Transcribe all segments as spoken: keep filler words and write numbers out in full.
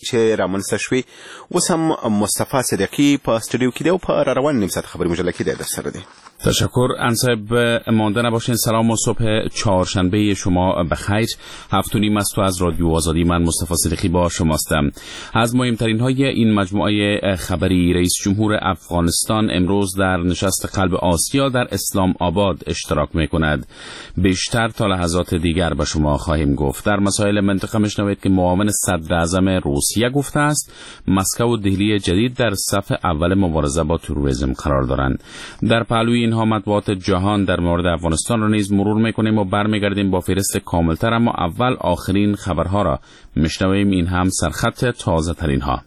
چې رامنځته شوې. اوس هم مصطفی صدیقی په استودیو کې دی او په را روان نیم ساعت خبری مجله کې دی در سره دی. تشکر انصب، مانده نباشین. سلام و صبح چهارشنبه شما بخیر. هفت و نیم است و از رادیو آزادی من مصطفی صدیقی با شماستم. از مهمترین های این مجموعه خبری، رئیس جمهور افغانستان امروز در نشست قلب آسیا در اسلام آباد اشتراک می کند. بیشتر تا لحظات دیگر به شما خواهیم گفت. در مسائل منطقه میشنوید که معاون صدر اعظم روسیه گفته است مسکو و دهلی جدید در صف اول مبارزه با تروریسم قرار دارند. در پهلوی اینها مطبوعات جهان در مورد افغانستان را نیز مرور میکنیم و برمیگردیم با فهرست کاملتر، اما اول آخرین خبرها را میشنویم. این هم سرخط تازه ترین ها.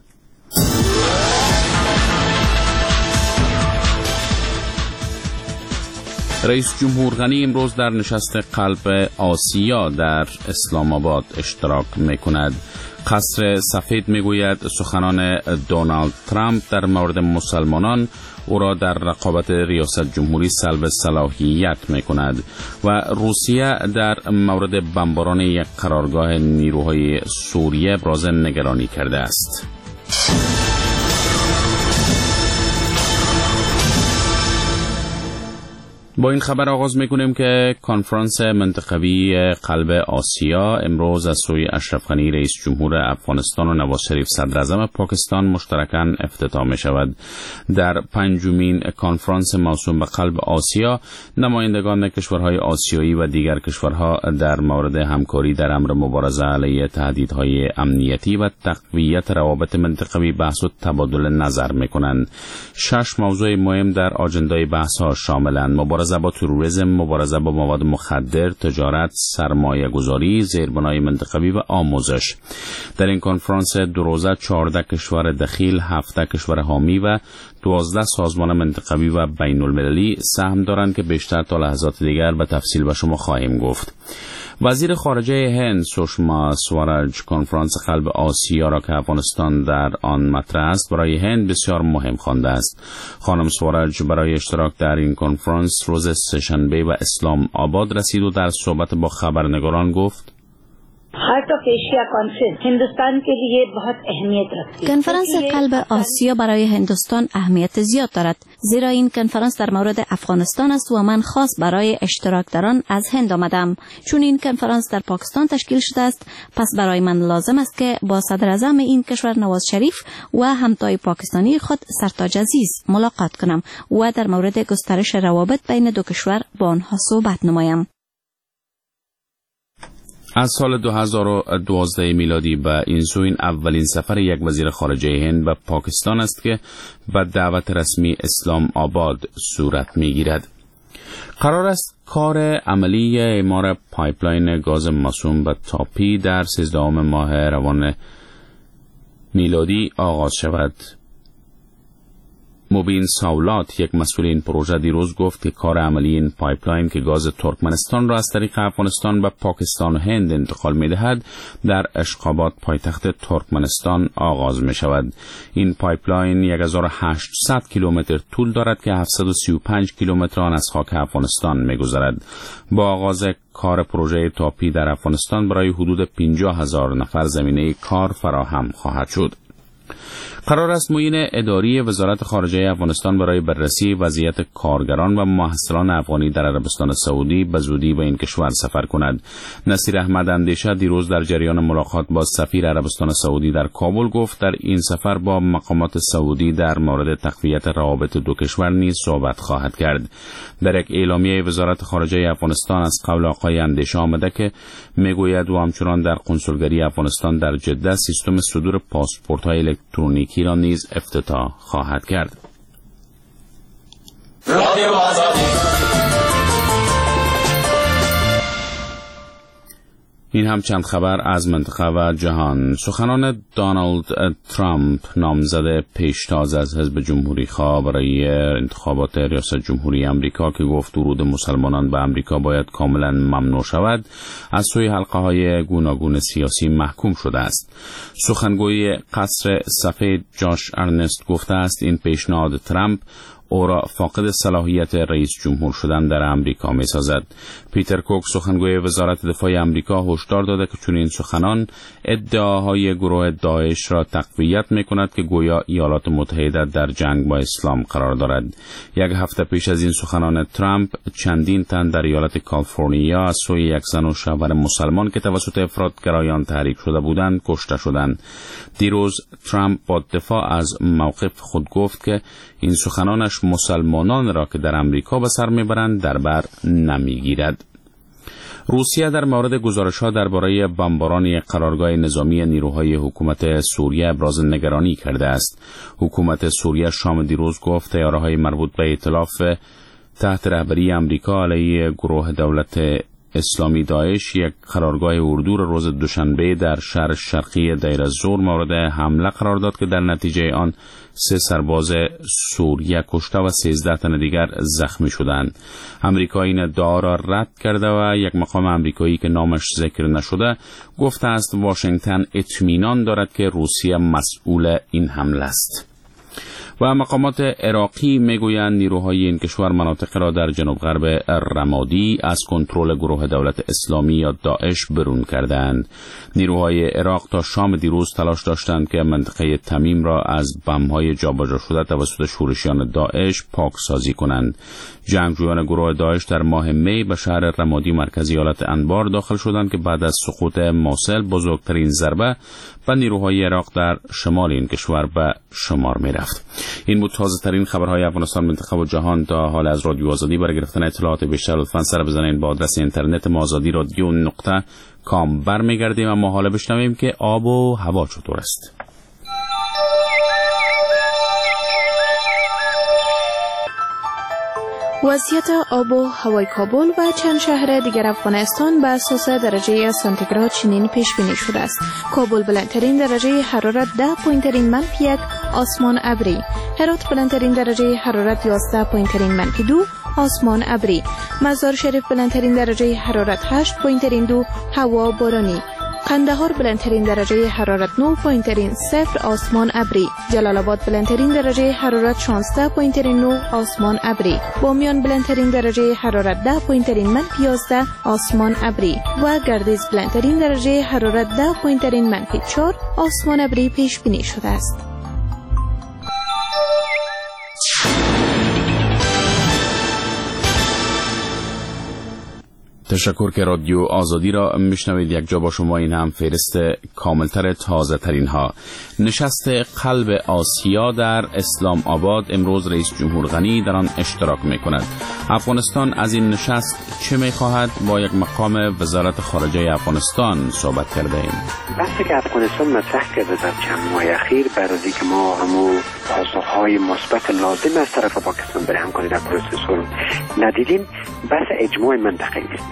رئیس جمهور غنی امروز در نشست قلب آسیا در اسلام آباد اشتراک میکند. قصر سفید میگوید سخنان دونالد ترامپ در مورد مسلمانان او را در رقابت ریاست جمهوری سلب صلاحیت میکند و روسیه در مورد بمباران یک قرارگاه نیروهای سوریه ابراز نگرانی کرده است. با این خبر آغاز میکنیم که کنفرانس منطقوی قلب آسیا امروز از سوی اشرف غنی رئیس جمهور افغانستان و نواز شریف صدر اعظم پاکستان مشترکاً افتتاح می شود. در پنجمین کنفرانس موسوم به قلب آسیا نمایندگان کشورهای آسیایی و دیگر کشورها در مورد همکاری در امر مبارزه علیه تهدیدهای امنیتی و تقویت روابط منطقوی بحث و تبادل نظر میکنند. شش موضوع مهم در آجندای بحث ها شاملند: مبارزه با تروریسم، مبارزه با مواد مخدر، تجارت، سرمایه گذاری، زیربنای منطقوی و آموزش. در این کنفرانس دو روزه چهارده کشور دخیل، هفده کشور حامی و دوازده سازمان منطقوی و بین المللی سهم دارند که بیشتر تا لحظات دیگر به تفصیل به شما خواهیم گفت. وزیر خارجه هند سوشما سوارج کنفرانس قلب آسیا را که افغانستان در آن مطرح است برای هند بسیار مهم خوانده است. خانم سوارج برای اشتراک در این کنفرانس روز سه‌شنبه و اسلام آباد رسید و در صحبت با خبرنگاران گفت: کنفرانس قلب آسیا برای هندوستان اهمیت زیاد دارد، زیرا این کنفرانس در مورد افغانستان است و من خاص برای اشتراک در آن از هند آمدم. چون این کنفرانس در پاکستان تشکیل شده است، پس برای من لازم است که با صدر اعظم این کشور نواز شریف و همتای پاکستانی خود سرتاج عزیز ملاقات کنم و در مورد گسترش روابط بین دو کشور با آنها صحبت نمایم. از سال دو هزار و دوازده میلادی به این سو این اولین سفر یک وزیر خارجه هند به پاکستان است که به دعوت رسمی اسلام آباد صورت میگیرد. قرار است کار عملی اعمار پایپلاین گاز مسموم به تاپی در سیزدهم ماه روان میلادی آغاز شود. مبین ساولات، یک مسئول این پروژه، دیروز گفت که کار عملی این پایپلاین که گاز ترکمنستان را از طریق افغانستان به پاکستان و هند انتقال می‌دهد در اشخاباد پایتخت ترکمنستان آغاز می شود. این پایپلاین هزار و هشتصد کیلومتر طول دارد که هفتصد و سی و پنج کیلومتر آن از خاک افغانستان می‌گذرد. با آغاز کار پروژه تاپی در افغانستان برای حدود پنجاه هزار نفر زمینه کار فراهم خواهد شد. قرار است معین اداری وزارت خارجه افغانستان برای بررسی وضعیت کارگران و محصلان افغانی در عربستان سعودی به زودی به این کشور سفر کند. نصیر احمد اندیشه دیروز در جریان ملاقات با سفیر عربستان سعودی در کابل گفت در این سفر با مقامات سعودی در مورد تقویت روابط دو کشور نیز صحبت خواهد کرد. در یک اعلامیه وزارت خارجه افغانستان از قول آقای اندیشه آمده که میگوید و همچنان در قنسولگری افغانستان در جده سیستم صدور پاسپورت‌های الکترونیکی را نیز افتتاح خواهد کرد. این هم چند خبر از منطقه و جهان. سخنان دونالد ترامپ نامزد پیشتاز از حزب جمهوری خواه برای انتخابات ریاست جمهوری امریکا که گفت ورود مسلمانان به امریکا باید کاملا ممنوع شود، از سوی حلقه های گوناگون سیاسی محکوم شده است. سخنگوی قصر سفید جاش ارنست گفته است این پیشنهاد ترامپ او را فاقد صلاحیت رئیس جمهور شدن در امریکا می سازد. پیتر کوک سخنگوی وزارت دفاع امریکا هشدار داده که چون این سخنان ادعاهای گروه داعش را تقویت می کند که گویا ایالات متحده در جنگ با اسلام قرار دارد. یک هفته پیش از این سخنان ترامپ چندین تن در ایالت کالیفرنیا از سوی یک زن و شوهر مسلمان که توسط افراطگرایان تحریک شده بودند کشته شدند. دیروز ترامپ با دفاع از موقف خود گفت که این سخنانش مسلمانان را که در امریکا به سر میبرند در بر نمیگیرد. روسیه در مورد گزارش‌ها درباره بمباران قرارگاه نظامی نیروهای حکومت سوریه ابراز نگرانی کرده است. حکومت سوریه شام دیروز گفت طیاره‌های مربوط به ائتلاف تحت رهبری آمریکا علیه گروه دولت اسلامی داعش یک قرارگاه اردو را روز دوشنبه در شهر شرقی دیر الزور مورد حمله قرار داد که در نتیجه آن سه سرباز سوریه کشته و سیزده تن دیگر زخمی شدند. آمریکا این ادعا را رد کرده و یک مقام آمریکایی که نامش ذکر نشده گفته است واشنگتن اطمینان دارد که روسیه مسئول این حمله است. و مقامات عراقی میگویند نیروهای این کشور مناطق را در جنوب غرب رمادی از کنترل گروه دولت اسلامی یا داعش برون کردند. نیروهای عراق تا شام دیروز تلاش داشتند که منطقه تمیم را از بمب‌های جابجا شده توسط شورشیان داعش پاکسازی کنند. جنگجویان گروه داعش در ماه می به شهر رمادی مرکز ایالت انبار داخل شدند که بعد از سقوط موصل بزرگترین ضربه به نیروهای عراق در شمال این کشور به شمار می رفت. این بود تازه ترین خبرهای افغانستان، منطقه و جهان. تا حال از رادیو آزادی برای گرفتن اطلاعات بیشتر لطفاً سر بزنید با آدرس اینترنت ما آزادی رادیو نقطه کام. برمیگردیم اما حالا بشنویم که آب و هوا چطور است. وضعیت آب و هوای کابل و چند شهر دیگر افغانستان به اساس درجه سانتیگراد چنین پیش بینی شده است. کابل بلندترین درجه حرارت ده پایینترین منفی یک آسمان ابری، هرات بلندترین درجه حرارت یازده پایینترین منفی دو آسمان ابری، مزار شریف بلندترین درجه حرارت هشت پایینترین دو هوا بارانی، قندهار بلندترین درجه حرارت نه پایینترین صفر آسمان ابری، جلال آباد بلندترین درجه حرارت شانزده پایینترین نه آسمان ابری، بامیان بلندترین درجه حرارت ده پایینترین منفی یازده آسمان ابری و گردیز بلندترین درجه حرارت ده پایینترین منفی چهار آسمان ابری پیش بینی شده است. تشکر که رادیو آزادی را میشنوید. یک جا با شما این هم فهرست کاملتر تازه ترین ها. نشست قلب آسیا در اسلام آباد امروز رئیس جمهور غنی در آن اشتراک می کند. افغانستان از این نشست چه می خواهد؟ با یک مقام وزارت خارجه افغانستان صحبت کرده ایم. بحثی که افغانستان مطرح کرده در چند ماه اخیر بعد از اینکه ما همو پاسخهای مثبت لازم از طرف پاکستان برای همکاری در پروسه صلح ندیدیم، بحث اجماع منطقه است.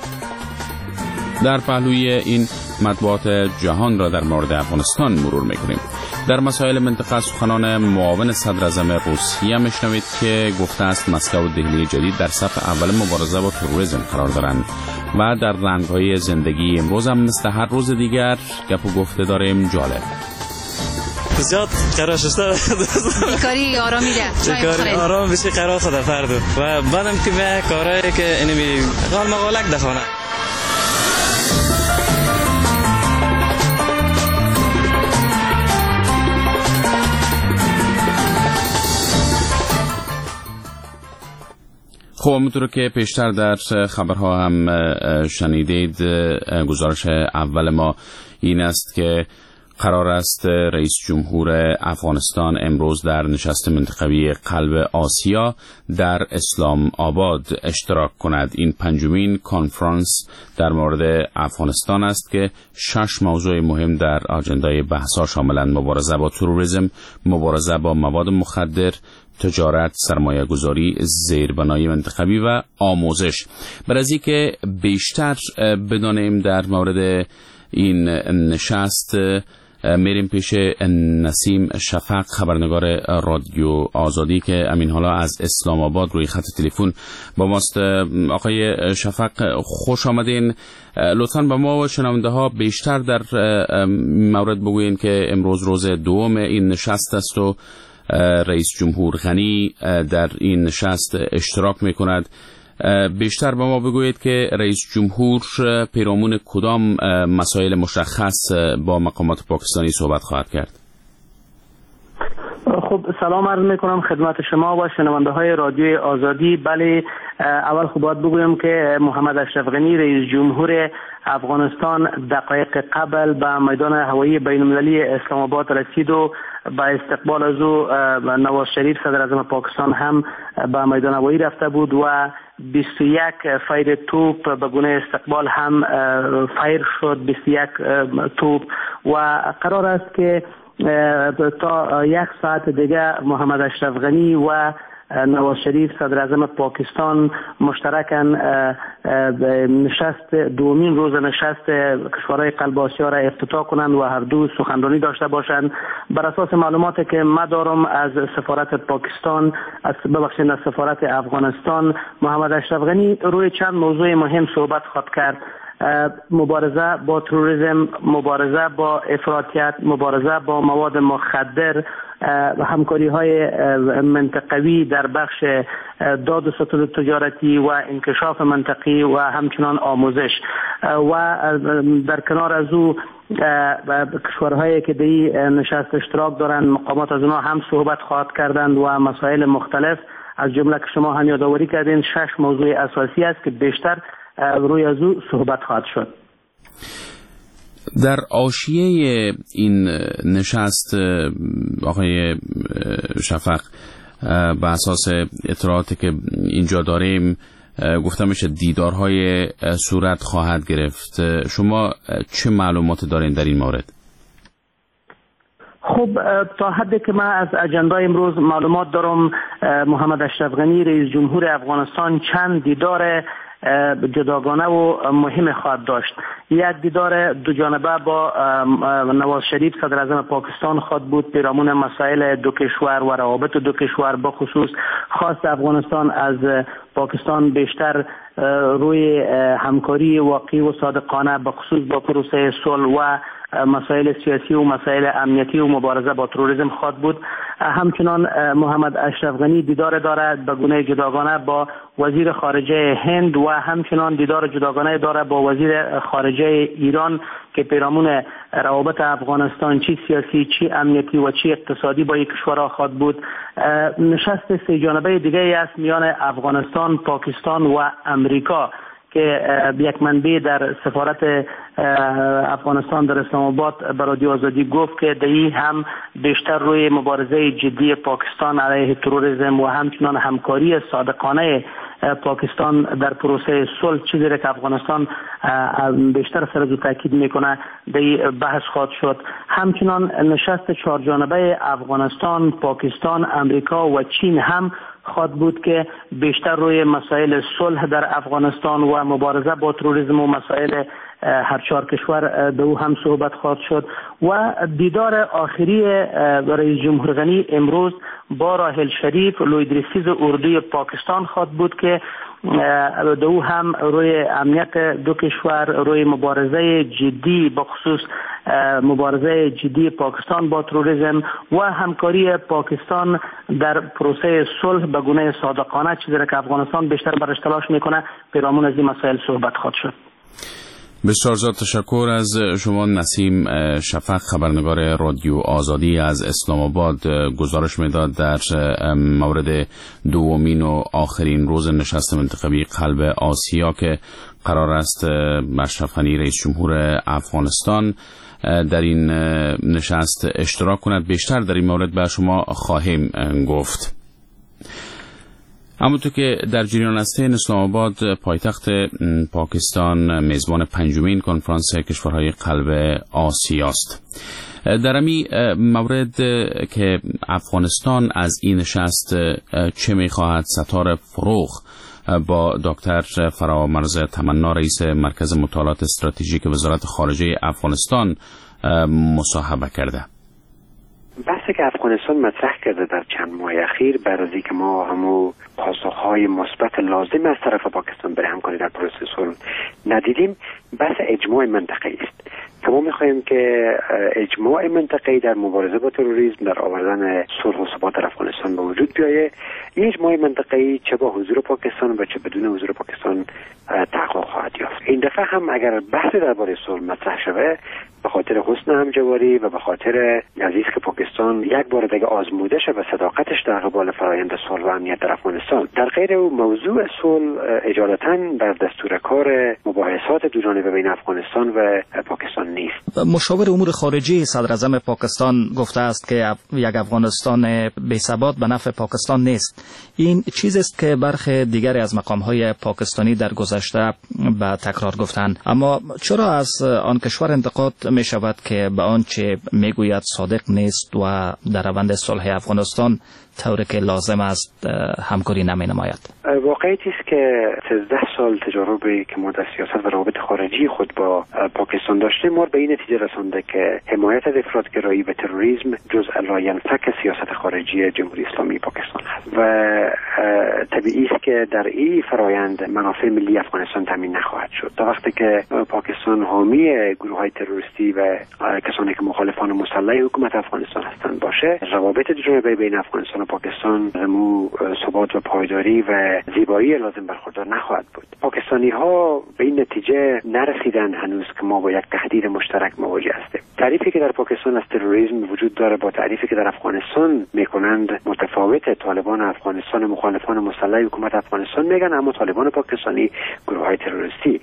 در پهلوی این مطبوعات جهان را در مورد افغانستان مرور میکنیم. در مسائل منطقه سخنان معاون صدر اعظم روسیه میشنوید که گفته است مسکو و دهلی جدید در صف اول مبارزه با تروریسم قرار دارند. و در رنگ‌های زندگی امروز هم مثل هر روز دیگر گپ و گفته داریم. جالب زیاد قرار شده بیکاری آرامی ده بیکاری آرام بشه قرار خدا فردو و بعدم که به کارهایی که اینمی قال مقالک دخونه. خب همونطور که پیشتر در خبرها هم شنیدید، گزارش اول ما این است که قرار است رئیس جمهور افغانستان امروز در نشست منطقوی قلب آسیا در اسلام آباد اشتراک کند. این پنجمین کنفرانس در مورد افغانستان است که شش موضوع مهم در آجندای بحث‌ها شاملند: مبارزه با تروریسم، مبارزه با مواد مخدر، تجارت، سرمایه گذاری، زیربنای منطقوی و آموزش. برای از اینکه بیشتر بدانیم در مورد این نشست میریم پیش نسیم شفق، خبرنگار رادیو آزادی که امین حالا از اسلام آباد روی خط تلفن با ماست. آقای شفق خوش آمدین. لطفاً با ما و شنونده ها بیشتر در مورد بگوین که امروز روز دوم این نشست است و رئیس جمهور غنی در این نشست اشتراک می کند. بیشتر به ما بگویید که رئیس جمهور پیرامون کدام مسائل مشخص با مقامات پاکستانی صحبت خواهد کرد؟ خب سلام عرض میکنم خدمت شما و شنونده های رادیوی آزادی. بله، اول خب باید بگویم که محمد اشرف غنی رئیس جمهور افغانستان دقایق قبل به میدان هوایی بین المللی اسلام آباد رسید و با استقبال از او نواز شریف صدر اعظم پاکستان هم به میدان هوایی رفته بود و بیست و یک فایر توپ به گونه استقبال هم فایر شد، بیست و یک توپ، و قرار است که تا یک ساعت دیگه محمد اشرف غنی و نواز شریف صدر اعظم پاکستان مشترکاً نشست دومین روز نشست کشورهای قلب آسیا را افتتاح کنند و هر دو سخنرانی داشته باشند. بر اساس معلوماتی که ما دارم از سفارت پاکستان، از ببخشید از سفارت افغانستان، محمد اشرف غنی روی چند موضوع مهم صحبت خواهد کرد: مبارزه با تروریسم، مبارزه با افراطیت، مبارزه با مواد مخدر، همکاری های منطقوی در بخش داد و ستد تجارتی و انکشاف منطقی و همچنان آموزش، و در کنار از او کشورهایی که در نشست اشتراک دارند مقامات از اونها هم صحبت خواهد کردند و مسائل مختلف، از جمله که شما هم یادآوری کردین شش موضوع اساسی است که بیشتر روی از او صحبت خواهد شد. در حاشیه این نشست آقای شفق، به اساس اطلاعاتی که اینجا داریم گفته میشه دیدارهای صورت خواهد گرفت. شما چه معلومات دارین در این مورد؟ خب تا حدی که من از اجندای امروز معلومات دارم، محمد اشرف غنی رئیس جمهور افغانستان چند دیدار جداگانه و مهم خواهد داشت. یک دیدار دو جانبه با نواز شریف صدر اعظم پاکستان خواهد بود پیرامون مسائل دو کشور و روابط دو کشور، با خصوص خواست افغانستان از پاکستان بیشتر روی همکاری واقعی و صادقانه به خصوص با پروسه صلح و مسائل سیاسی و مسائل امنیتی و مبارزه با تروریسم خواهد بود. همچنان محمد اشرف غنی دیدار دارد به گونه جداگانه با وزیر خارجه هند و همچنان دیدار جداگانه دارد با وزیر خارجه ایران که پیرامون روابط افغانستان چی سیاسی، چی امنیتی و چی اقتصادی با یک کشورها خواهد بود. نشست سه جانبه دیگه است میان افغانستان، پاکستان و امریکا که یک منبع در سفارت افغانستان در اسلام آباد به رادیو آزادی گفت که دهی هم بیشتر روی مبارزه جدی پاکستان علیه تروریسم و همچنان همکاری صادقانه پاکستان در پروسه صلح، چیزی را که افغانستان بیشتر سر از او تاکید میکنه، دهی بحث خواهد شد. همچنان نشست چهار جانبه افغانستان، پاکستان، امریکا و چین هم خواهد بود که بیشتر روی مسائل صلح در افغانستان و مبارزه با تروریسم و مسائل هر چهار کشور دو هم صحبت خواهد شد. و دیدار آخری رئیس جمهور غنی امروز با راحل شریف لویدریسیز اردوی پاکستان خواهد بود که دو هم روی امنیت دو کشور، روی مبارزه جدی با خصوص مبارزه جدی پاکستان با تروریسم و همکاری پاکستان در پروسه صلح به گونه صادقانه، چیزی را که افغانستان بیشتر برش تلاش میکنه، پیرامون از این مسائل صحبت خواهد شد. بسیار زیاد تشکر از شما نسیم شفق، خبرنگار رادیو آزادی از اسلام آباد. گزارش میداد در مورد دومین و آخرین روز نشست منطقوی قلب آسیا که قرار است اشرف غنی رئیس جمهور افغانستان در این نشست اشتراک کند. بیشتر در این مورد به شما خواهیم گفت. همونطور که در جریان است، اسلام آباد پایتخت پاکستان میزبان پنجمین کنفرانس کشورهای قلب آسیاست. در این مورد که افغانستان از این نشست چه می‌خواهد، ستار فروغ با دکتر فرامرز تمنا رئیس مرکز مطالعات استراتژیک وزارت خارجه افغانستان مصاحبه کرده. بحثی که افغانستان مطرح کرده در چند ماه اخیر بعد از اینکه ما همو پاسخهای مثبت لازم از طرف پاکستان برای همکاری در پروسه صلح ندیدیم، بحث اجماع منطقه است. که ما میخواهیم که اجماع منطقه‌ای در مبارزه با تروریسم، در آوردن صلح و ثبات در افغانستان به وجود بیاید. این اجماع منطقه‌ای چه با حضور پاکستان و چه بدون حضور پاکستان تحقق خواهد یافت. این دفعه هم اگر بحث درباره صلح مطرح شود، به خاطر حسن همجواری و به خاطر عزیز که پاکستان یک بار دیگه آزموده شد و صداقتش در قبال فرآیند صلح و امنیت در افغانستان. در غیر او موضوع صلح اجالتاً در دستور کار مباحثات دو جانبه بین افغانستان و پاکستان نیست. مشاور امور خارجه صدر اعظم پاکستان گفته است که یک افغانستان بی‌ثبات به نفع پاکستان نیست. این چیزی است که برخی دیگری از مقام‌های پاکستانی در گذشته به تکرار گفتند. اما چرا از آن کشور انتقاد می شود که به آنچه می گوید صادق نیست و در روند صلح افغانستان طوری که لازم است همکاری نمی نماید؟ واقعیتی است که سیزده سال تجاربی که ما در سیاست و روابط خارجی خود با پاکستان داشتیم ما به این نتیجه رسانده که حمایت از افراطگرایی و تروریسم جزء لاینفک سیاست خارجی جمهوری اسلامی پاکستان است و طبیعی است که در این فرایند منافع ملی افغانستان تامین نخواهد شد. تا وقتی که پاکستان حامی گروه‌های تروریستی و کسانی که مخالفان مسلح حکومت افغانستان هستند باشه، روابط دو جانبه بین افغانستان و پاکستان زمو ثبات و پایداری و زیبایی لازم برخوردار نخواهد بود. پاکستانی ها به این نتیجه نرسیدن هنوز که ما با یک تهدید مشترک مواجه هستیم. تعریفی که در پاکستان از تروریسم وجود داره با تعریفی که در افغانستان میکنند متفاوته. طالبان افغانستان مخالفان مسلح حکومت افغانستان میگن، اما طالبان پاکستانی گروه‌های تروریستی.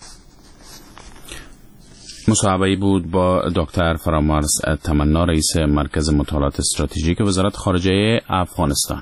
مصاحبه‌ای بود با دکتر فرامرز تمنا، رئیس مرکز مطالعات استراتژیک وزارت خارجه افغانستان.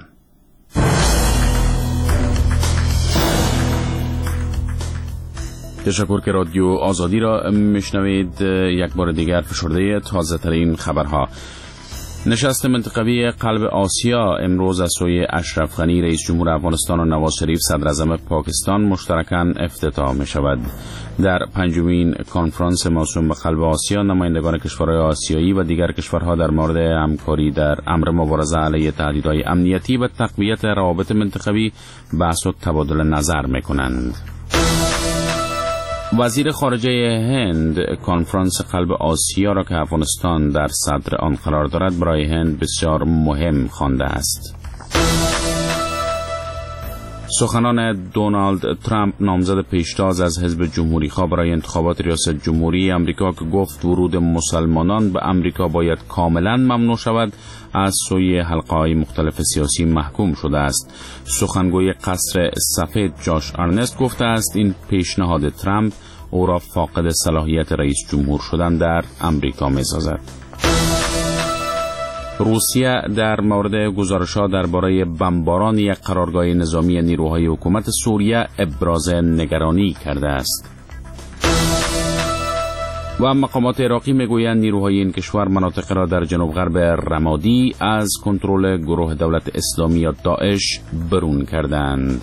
تشکر که رادیو آزادی را میشنوید. یک بار دیگر فشرده تازه ترین خبرها. نشست منطقوی قلب آسیا امروز از سوی اشرف غنی رئیس جمهور افغانستان و نواز شریف صدر اعظم پاکستان مشترکاً افتتاح می شود. در پنجمین کنفرانس موسوم به قلب آسیا نمایندگان کشورهای آسیایی و دیگر کشورها در مورد همکاری در امر مبارزه علیه تهدیدهای امنیتی و تقویت روابط منطقوی بحث و تبادل نظر می کنند. وزیر خارجه هند کنفرانس قلب آسیا را که افغانستان در صدر آن قرار دارد برای هند بسیار مهم خوانده است. سخنان دونالد ترامپ نامزد پیشتاز از حزب جمهوری خواه برای انتخابات ریاست جمهوری امریکا که گفت ورود مسلمانان به امریکا باید کاملا ممنوع شود از سوی حلقه‌های مختلف سیاسی محکوم شده است. سخنگوی قصر سفید جاش آرنست گفته است این پیشنهاد ترامپ او را فاقد صلاحیت رئیس جمهور شدن در امریکا می‌سازد. روسیه در مورد گزارش‌ها درباره بمباران یک قرارگاه نظامی نیروهای حکومت سوریه ابراز نگرانی کرده است. و مقامات عراقی میگویند نیروهای این کشور مناطق را در جنوب غرب رمادی از کنترل گروه دولت اسلامی یا داعش برون کردند.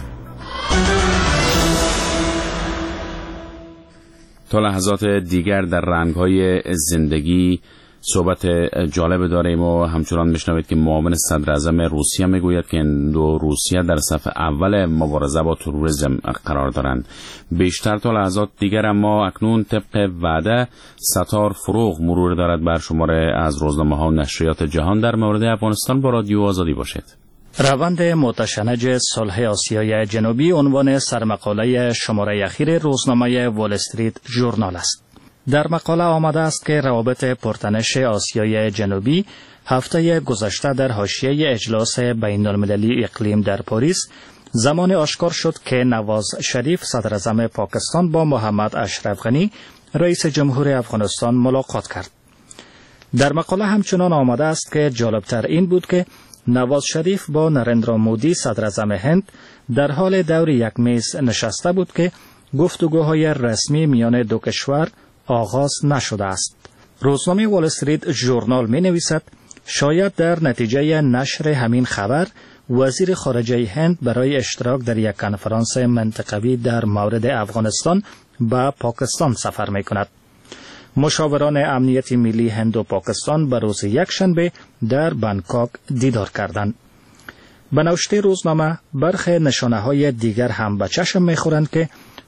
تا لحظات دیگر در رنگ‌های زندگی صحبت جالب داریم و همچنان میشنوید که معاون صدر اعظم روسیه میگوید که دو روسیه در صف اول مبارزه با تروریسم قرار دارند. بیشتر تا لحظات دیگر اما اکنون طبق وعده ستار فروغ مرور دارد بر شماره از روزنامه‌ها و نشریات جهان در مورد افغانستان. با رادیو آزادی باشید. روند متشنج صلح آسیای جنوبی عنوان سرمقاله شماره اخیر روزنامه وال استریت ژورنال است. در مقاله آمده است که روابط پرتنش آسیای جنوبی هفته گذشته در حاشیه اجلاس بین المللی اقلیم در پاریس زمان آشکار شد که نواز شریف صدر اعظم پاکستان با محمد اشرف غنی رئیس جمهور افغانستان ملاقات کرد. در مقاله همچنان آمده است که جالبتر این بود که نواز شریف با نریندرا مودی صدر اعظم هند در حال دور یک میز نشسته بود که گفتگوهای رسمی میان دو کشور آغاز نشده است. روزنامه وال استریت ژورنال می نویسد شاید در نتیجه نشر همین خبر وزیر خارجه هند برای اشتراک در یک کنفرانس منطقوی در مورد افغانستان به پاکستان سفر می کند. مشاوران امنیت ملی هند و پاکستان به روز یکشنبه در بانکوک دیدار کردند. به نوشته روزنامه برخی نشانه‌های دیگر هم به چشم می‌خورند که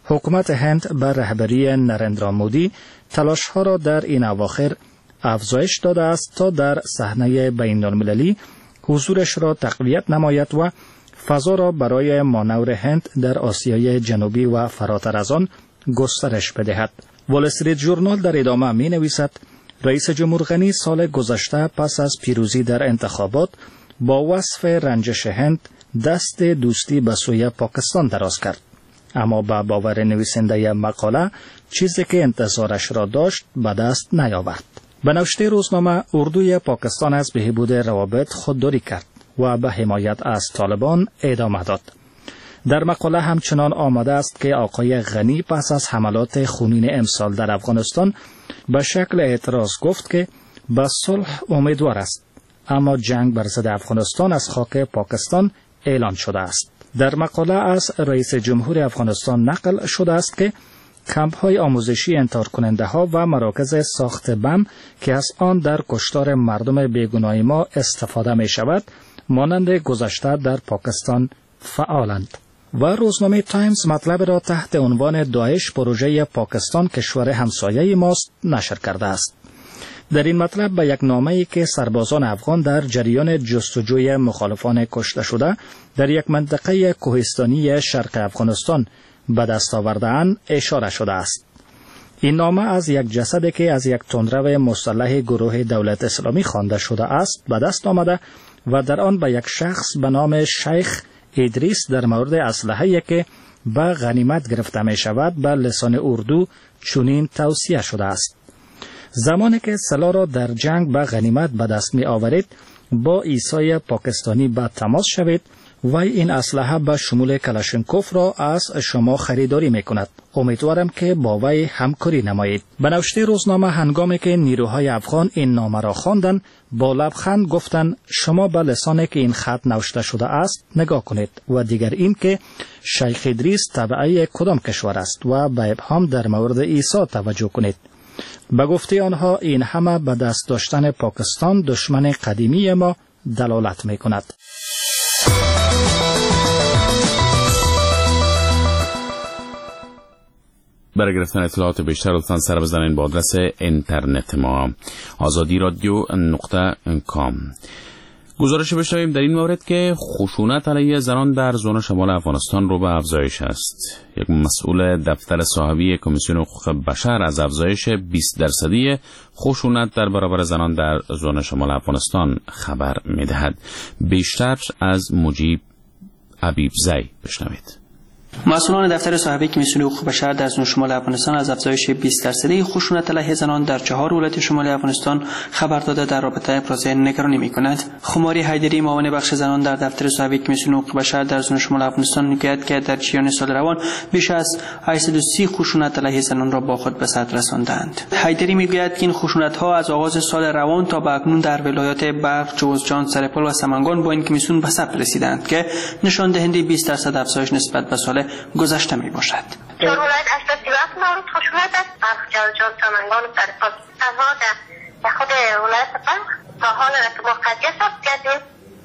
حکومت هند بر رهبری نرندرا مودی تلاش‌ها را در این اواخر افزایش داده است تا در صحنه بین‌المللی حضورش را تقویت نماید و فضا را برای مانور هند در آسیای جنوبی و فراتر از آن گسترش بدهد. وال استریت ژورنال در ادامه می نویسد رئیس جمهور غنی سال گذشته پس از پیروزی در انتخابات با وصف رنجش هند دست دوستی به سوی پاکستان دراز کرد. اما با باور نویسنده مقاله چیزی که انتظارش را داشت به دست نیاورد. به نوشته روزنامه اردوی پاکستان از بهبود روابط خودداری کرد و به حمایت از طالبان ادامه داد. در مقاله همچنان آمده است که آقای غنی پس از حملات خونین امسال در افغانستان به شکل اعتراض گفت که به صلح امیدوار است، اما جنگ بر ضد افغانستان از خاک پاکستان اعلان شده است. در مقاله از رئیس جمهور افغانستان نقل شده است که کمپ‌های آموزشی انتحار کننده ها و مراکز ساخت بم که از آن در کشتار مردم بیگناه ما استفاده می شود مانند گذشته در پاکستان فعالند. و روزنامه تایمز مطلب را تحت عنوان داعش پروژه پاکستان کشور همسایه ماست نشر کرده است. در این مطلب به یک نامه‌ای که سربازان افغان در جریان جستجوی مخالفان کشته شده در یک منطقه کوهستانی شرق افغانستان به دست آورده‌اند اشاره شده است. این نامه از یک جسدی که از یک تندرو مسلح گروه دولت اسلامی خوانده شده است به دست آمده و در آن به یک شخص به نام شیخ ادریس در مورد اسلحه‌ای که به غنیمت گرفته می شود به لسان اردو چنین توصیه شده است: زمانی که سلاح را در جنگ به غنیمت به دست می آورید با عیسی پاکستانی به تماس شوید و این اسلحه به شمول کلاشینکوف را از شما خریداری می کند. امیدوارم که با وی همکاری نمایید. به نوشته روزنامه هنگامی که نیروهای افغان این نامه را خواندند با لبخند گفتند شما به لسانی که این خط نوشته شده است نگاه کنید و دیگر این که شیخ ادریس تبعی کدام کشور است و به ابهام در مورد عیسی توجه کنید. به گفته آنها این همه به دست داشتن پاکستان دشمن قدیمی ما دلالت می کند. برای گرفتن اطلاعات بیشتر لطفاً سر بزنید به آدرس اینترنت ما آزادی رادیو نقطه کام. گزارش بشنویم در این مورد که خشونت علیه زنان در زون شمال افغانستان رو به افزایش است. یک مسئول دفتر صاحبی کمیسیون حقوق بشر از افزایش بیست درصدی خشونت در برابر زنان در زون شمال افغانستان خبر می‌دهد. بیشتر از مجیب عبیبزی بشنوید. مسئولان دفتر صاحبی کمیسیون حقوق بشر در زون شمال افغانستان از افزایش بیست درصدی خشونت علیه زنان در چهار ولایت شمال افغانستان خبر داده در رابطه ابراز نگرانی می‌کند. خماری حیدری معاون بخش زنان در دفتر صاحبی کمیسیون حقوق بشر در زون شمال افغانستان می‌گوید که در جریان سال روان بیش از هشتصد و سی خشونت علیه زنان را با خود به سر رساندند. حیدری می‌گوید که این خشونت‌ها از آغاز سال روان تا به اکنون در ولایات بلخ، جوزجان، سرپل و سمنگان با این کمیسیون به ثبت رسیدند که نشان دهنده بیست درصد افزایش نسبت به سال گذشته می باشد. چهار ولایت هشتاد و هفت مورد خشونت است. بلخ، جوزجان، سمنگان و سرپل. تنها در خود ولایت بلخ تا حال که ما قضیه ثبت کردیم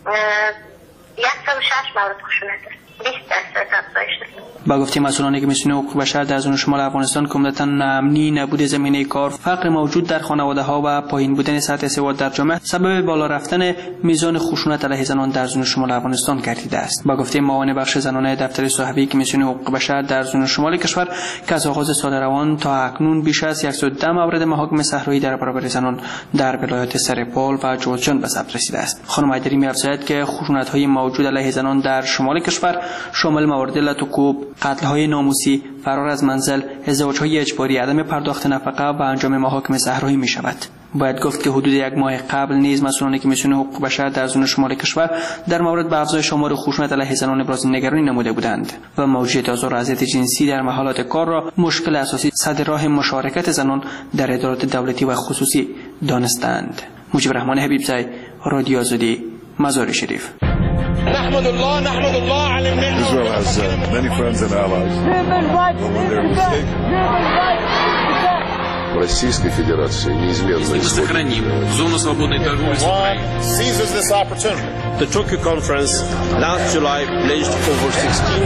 صد و شش مورد خشونت است. بیست درصد افزایش است. با گفته مسئولان کمیسیون حقوق بشر در زون شمال افغانستان که عمدتاً ناامنی، نبود زمینه کار، فقر موجود در خانواده‌ها و پایین بودن سطح سواد در جامعه سبب بالا رفتن میزان خشونت علیه زنان در زون شمال افغانستان گردیده است. با گفته معاون بخش زنانه دفتر صاحبی کمیسیون حقوق بشر در زون شمال کشور که از آغاز سال روان تا اکنون بیش از صد و ده مورد محاکمه صحرایی در برابر زنان در ولایات سرپل و جوزجان به ثبت رسیده است. خانم حیدری می‌افزاید که خشونت‌های موجود علیه زنان در شمال کشور شامل موارد لطوکوب، قتل‌های ناموسی، فرار از منزل، ازدواج‌های اجباری، عدم پرداخت نفقه و انجام محاکم صحرایی می‌شود. باید گفت که حدود یک ماه قبل نیز مسئولان کمیسیون حقوق بشر در زون شمال کشور در مورد به افزایش شمار خشونت علیه زنان ابراز نگرانی نموده بودند و موجودیت آزار و اذیت جنسی در محلات کار را مشکل اساسی سد راه مشارکت زنان در ادارات دولتی و خصوصی دانستند. مجیب رحمان حبیبزی، رادیو آزادی، مزار شریف. نحمد الله نحمد الله على النعمة. Israel has uh, many friends and allies. Human rights. в Российской Федерации неизменно и сохраним зону свободной торговли с Украиной. The Tokyo Conference last July pledged over sixteen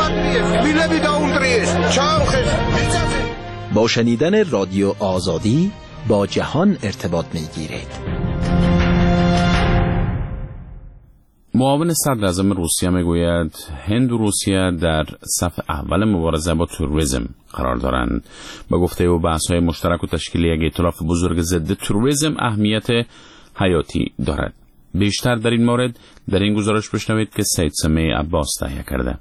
با شنیدن رادیو آزادی با جهان ارتباط می‌گیرید. معاون صدر اعظم روسیه میگوید هند و روسیه در صف اول مبارزه با تروریسم قرار دارند. با گفته او بحث‌های مشترک و تشکیل یک ائتلاف بزرگ ضد تروریسم اهمیت حیاتی دارد. بیشتر در این مورد در این گزارش بشنوید که سید سمیع عباس تهیه کرده.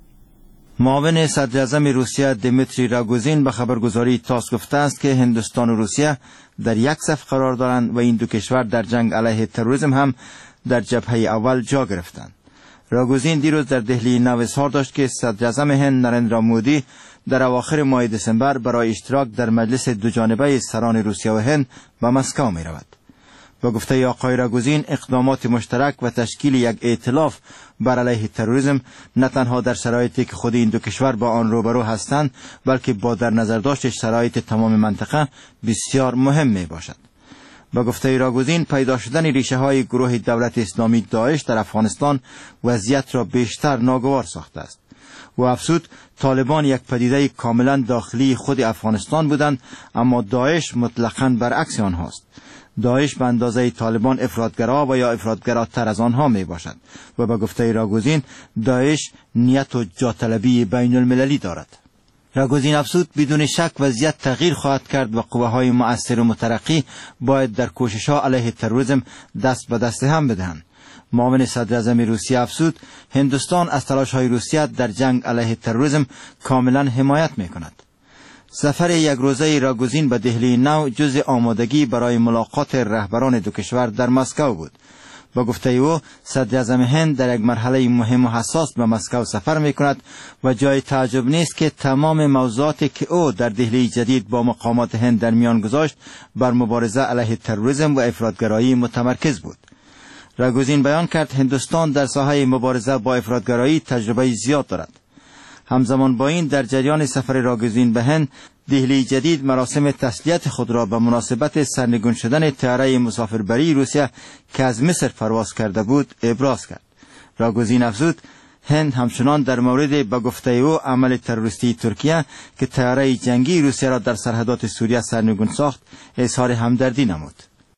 معاون صدر اعظم روسیه دیمیتری راگوزین به خبرگزاری تاس گفته است که هندوستان و روسیه در یک صف قرار دارند و این دو کشور در جنگ علیه تروریسم هم در جبهه اول جا گرفتند. راگوزین دیروز در دهلی نو اظهار داشت که صدر اعظم هند نریندرا مودی در اواخر ماه دسامبر برای اشتراک در مجلس دوجانبه سران روسیه و هند به مسکو می رود. با گفته آقای راگوزین اقدامات مشترک و تشکیل یک ائتلاف بر علیه تروریسم نه تنها در شرایطی که خود این دو کشور با آن روبرو هستند بلکه با در نظر داشت شرایط تمام منطقه بسیار مهم می باشد. با گفته راگوزین پیدا شدن ریشه های گروه دولت اسلامی داعش در افغانستان وضعیت را بیشتر ناگوار ساخته است و افزود طالبان یک پدیده کاملا داخلی خود افغانستان بودند اما داعش مطلقاً برعکس آنهاست. داعش به اندازه طالبان افراطگرا و یا افراطگراتر از آنها می باشد و با گفته راگوزین داعش نیت و جاطلبی بین المللی دارد. راگوزین افزود بدون شک وضعیت تغییر خواهد کرد و قوه‌های مؤثر و مترقی باید در کوشش‌ها علیه تروریسم دست به دست هم بدهند. معاون صدر اعظم روسیه افزود هندوستان از تلاش‌های روسیه در جنگ علیه تروریسم کاملا حمایت می‌کند. سفر یک روزه راگوزین به دهلی نو جزء آمادگی برای ملاقات رهبران دو کشور در مسکو بود. با گفته او صدر اعظم هند در یک مرحله مهم و حساس به مسکو سفر می کند و جای تعجب نیست که تمام موضوعاتی که او در دهلی جدید با مقامات هند در میان گذاشت بر مبارزه علیه تروریسم و افراطگرایی متمرکز بود. راگوزین بیان کرد هندوستان در ساحه مبارزه با افراطگرایی تجربه زیاد دارد. همزمان با این در جریان سفر راگوزین به هند دهلی جدید مراسم تسلیت خود را به مناسبت سرنگون شدن طیاره مسافربری روسیه که از مصر پرواز کرده بود ابراز کرد. راگوزین افزود هند همچنان در مورد به گفته او عمل تروریستی ترکیه که طیاره جنگی روسیه را در سرحدات سوریه سرنگون ساخت اظهار همدردی نمود.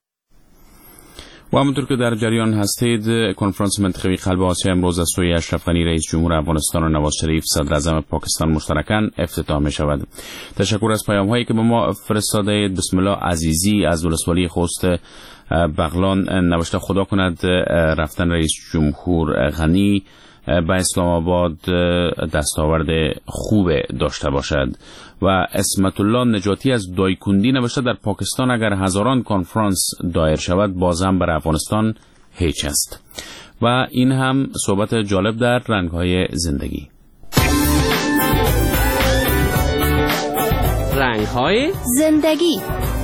و همونطور که در جریان هستید کنفرانس منطقوی قلب آسیا امروز از سوی اشرف غنی رئیس جمهور افغانستان و نواز شریف صدر اعظم پاکستان مشترکاً افتتاح می شود. تشکر از پیام هایی که به ما فرستاده اید. بسم الله عزیزی از ولسوالی خوست بغلان نوشته خدا کند رفتن رئیس جمهور غنی به اسلام آباد دستاورد خوب داشته باشد. و اسمت الله نجاتی از دایکندی نوشته در پاکستان اگر هزاران کنفرانس دایر شود بازم بر افغانستان هیچ است. و این هم صحبت جالب در رنگ‌های زندگی. رنگ‌های زندگی.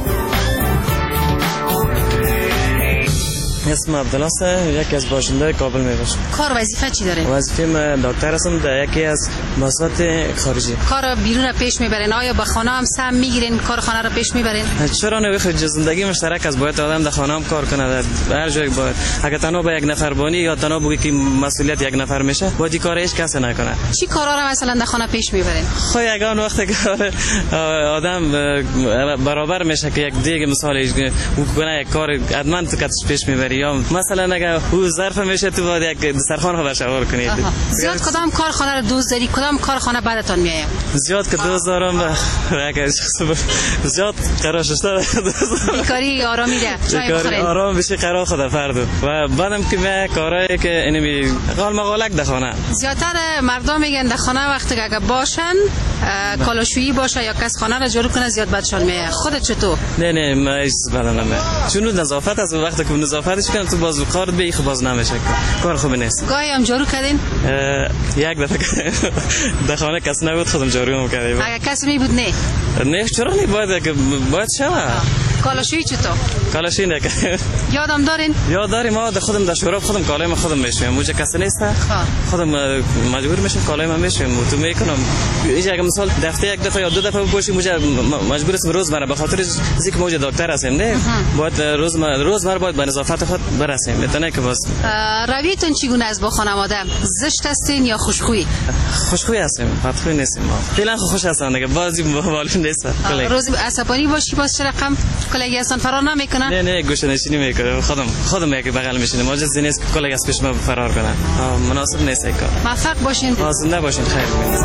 اسم عبدالله یکی از باشنده کابل میباشم. کار وظیفه چی داره؟ وظیفه من دکتر هستم در یکی از مؤسسات خارجی. کار بیرون پیش میبرین؟ آیا با خانه هم سهم میگیرین کار خانه رو پیش میبرین؟ چرا نه؟ بخیر زندگی مشترک از باید آدم در خانه هم کار کنه، در هر جای باید. اگه تنها با یک نفر بانی یا تنها بگی که مسئولیت یک نفر میشه باید کار هیچ کس نکنه. چی کارا رو مثلا در خانه پیش میبرین؟ خو یگان وقتی که آدم برابر میشه که یک دیگه مثال کنه یک کار ادمن تو کاتش پیش میبری یا مثلا اگه او ظرف میشه تو باید یک دسترخوان رو برشوار کنید. زیاد کدام کارخانه رو دوست داری؟ کدام کارخانه بعدتون میاد؟ زیاد که دوست دارم زیاد قرار شده بیکاری آرامی ده جای بخورین آرام بشه قرار خدا فردا و بعدم که می کارایی که اینمی قال مقالک در خانه. زیادتر مردم میگن در خانه وقتی که اگه باشن کالاشویی باشه یا کس خانه رو جارو کنه زیاد بدشان میاد. خودت چطور؟ نه نه من بدن نمیاد چون نظافت از وقتی که نظافتش کنم تو باز کار به خو باز نمیشه کار خوب نیست. گاهی هم جارو کردین؟ یک دفعه در خانه کس نبود خودم جارو میکردم. اگه کسی می بود نه؟ نه چرا نه باید باید شما کالاشویی چطور؟ کالاشویی نه. یادم دارین؟ یاد داریم. ما خودم در شوراب خودم کالای ما خودم میشویم. موجه کسی نیست. خودم مجبور میشم کالای ما میشویم. تو میکنم. اینجا اگه مثال دفعه یک دفعه یا دو دفعه بپوشیم موجه مجبور است روزمره به خاطر اینکه موجه دکتر هستیم نه. باید روزمره روزمره باید به نظافت خود برسیم. میتونه که باز. رویتون چگونه است با خانواده؟ زشت هستین یا خوشخویی؟ خوشخویی هستیم. بدخویی نیستیم ما. فعلا خوش هستن دیگه. بازی معلوم نیست. روز عصبانی باشی باز چه رقم کلاگی اصلا فرار نمیکنن؟ نه نه گوشه نشینی میکنه. خودم خودم یک بغل میشینم. ماجزی نیست که کلاگی از پیش ما فرار کنه. مناسب نیست این کار. موفق باشین. زنده باشین. خیر باشین.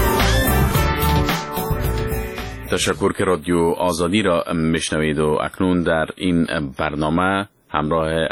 تشکر که رادیو آزادی را میشنوید و اکنون در این برنامه همراه